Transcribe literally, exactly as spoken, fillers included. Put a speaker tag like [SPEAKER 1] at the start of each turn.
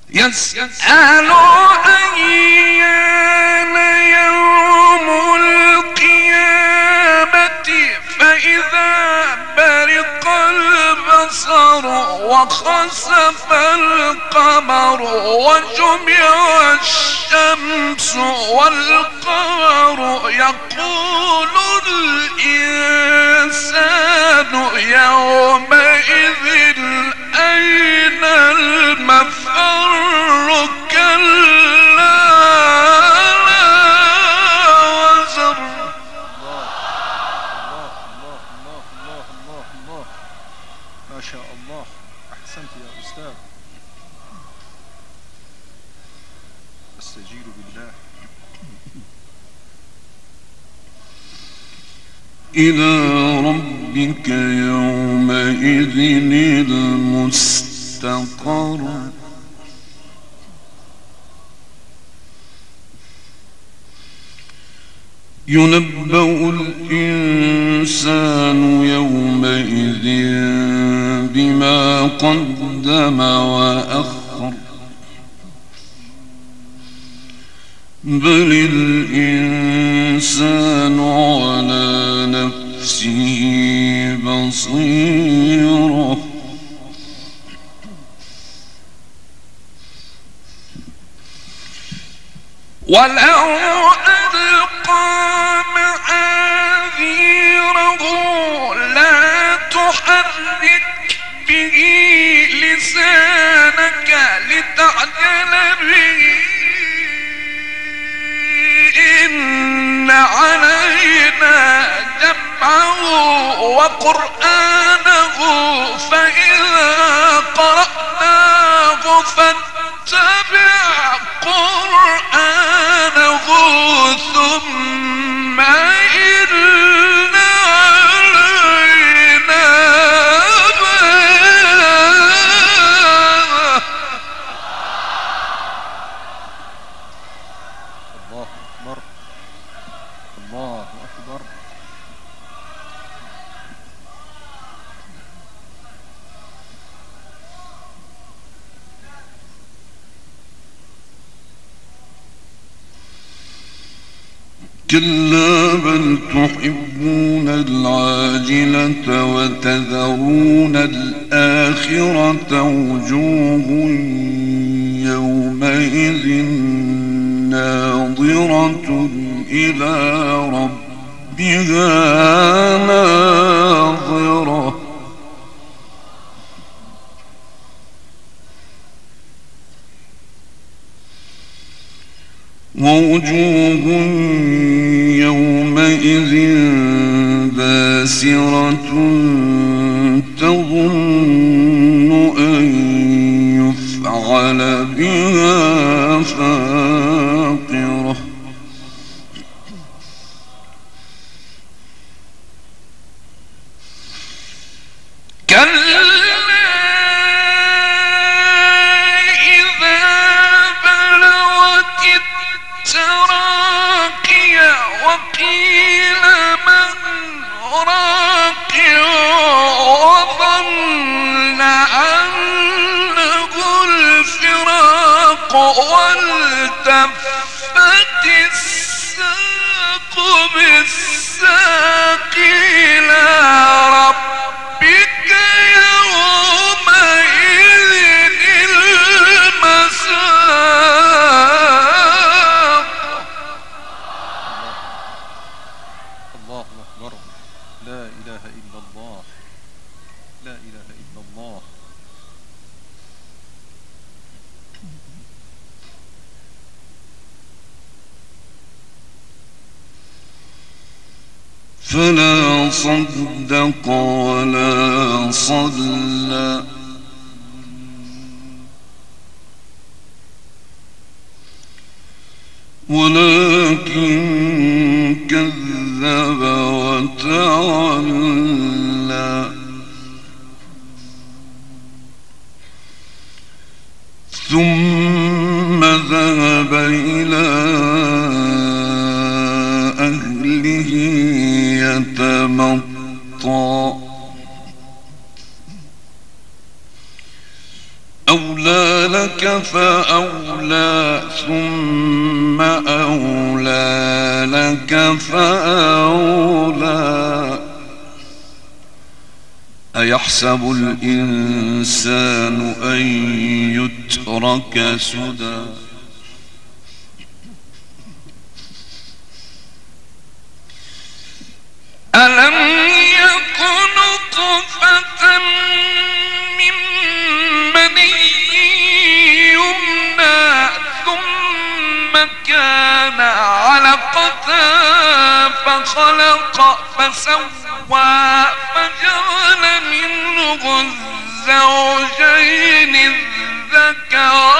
[SPEAKER 1] يسأل أيان يوم القيامة فإذا برق البصر وخسف القمر وجمع الشمس والقمر يقول الإنسان يومئذ أين المفر كلا لا وزر.
[SPEAKER 2] ما شاء الله، أحسنت يا أستاذ. استجير بالله.
[SPEAKER 3] إلى ربك يومئذ المستقر. ينبأ الإنسان يومئذ بما قدم وأخر بل الإنسان على نفسه بصيرة.
[SPEAKER 1] ولو ألقى معاذيره لا تحرك به لسانك لتعجل به إن علينا جمعه وقرآنه فإذا قرأناه فاتبع قرآنه ثم إن علينا بيانه.
[SPEAKER 2] الله أكبر، الله أكبر.
[SPEAKER 3] كلا بل تحبون العاجلة وتذرون الآخرة وجوه يومئذ ناظرة إلى ربها ناظرة. ووجوه يومئذ باسرة تظن أن يفعل بها فاقرة.
[SPEAKER 1] كلا وقيل من راق وظن أنه الفراق والتفت الساق بالساق إلى ربك يومئذ المساق.
[SPEAKER 2] الله أكبر. لا إله إلا الله، لا إله إلا الله.
[SPEAKER 3] فلا صدق ولا صلى ولكن كذب وتولى ثم ذهب إلى أهله يتمطى أولى لك فأولى ثم أولى لك فأولى أيحسب الإنسان أن يترك سدى
[SPEAKER 1] ألم يكن نطفة من مني يمنى ثم كان علقة فخلق فسوى فجعل منه الزوجين الذكر